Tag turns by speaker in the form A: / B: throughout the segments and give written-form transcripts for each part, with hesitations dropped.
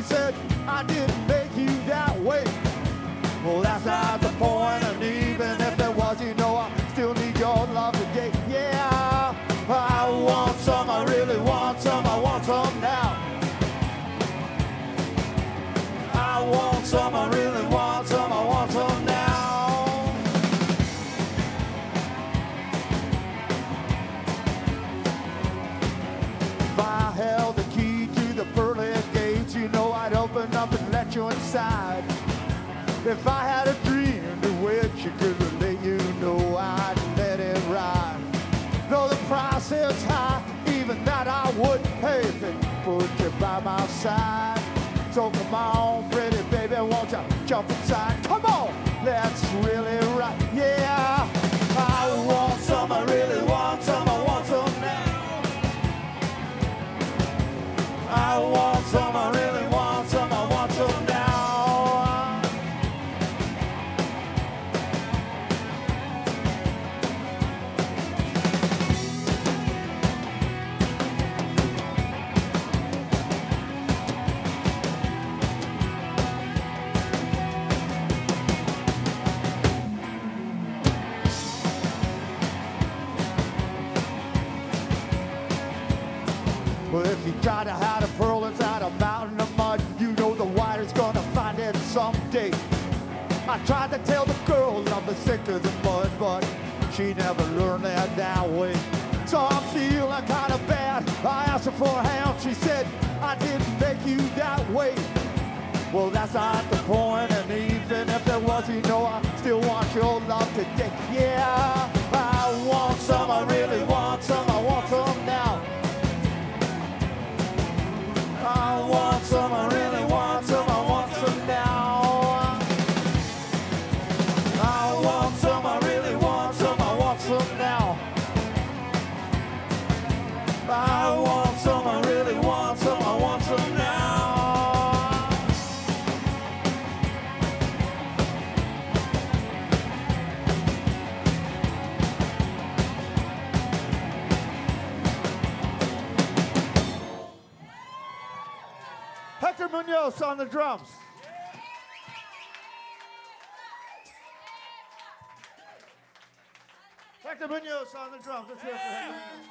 A: said, I didn't make you that way. Well, that's not the point, and even if it was, you know, I still need your love today. Yeah, I want some, I really want some, I want some now. I want some, I really want some, I want some now. If I held the key to the pearly gates, you know I'd open up and let you inside. If I had a dream to which you could relate, you know I'd let it ride. Though the price is high, even that I would pay if it put you by my side. So come on, pretty baby, won't you jump inside? Come on, let's really rock. Yeah, I want some, I really want some, I want some now. I want some, I really want some, I want some now. Well, if you try to hide a pearl inside a mountain of mud, you know the water's gonna find it someday. I tried to tell the girl love is thicker than mud, but she never learned that way. So I'm feeling kind of bad. I asked her for a hand. She said, I didn't make you that way. Well, that's not the point, and even if there was, you know, I still want your love today. Yeah, I want some, I really want some, I want some now. I want some, I really want some, I want some now. I want some, I really want some, I want some now. I want some, I really want some, I want some now. Hector Munoz on the drums. Hector Munoz on the drums. Let's hear it for Hector Munoz.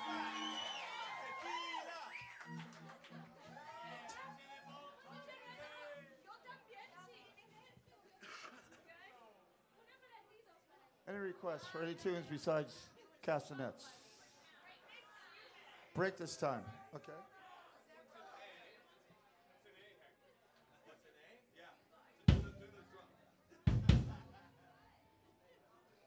A: Any requests for any tunes besides castanets? Break this time, okay?